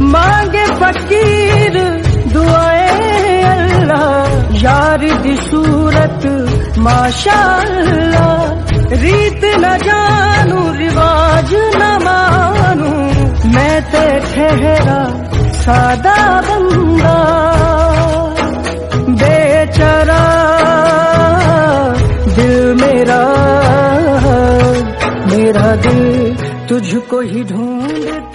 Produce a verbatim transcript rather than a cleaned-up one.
मांगे फकीर दुआए अल्लाह, यार दी सूरत माशाअल्लाह। रीत न जानू रिवाज न मानू, मैं ते ठहरा सादा बंदा। बेचारा दिल मेरा, मेरा दिल तुझको ही ढूंढता।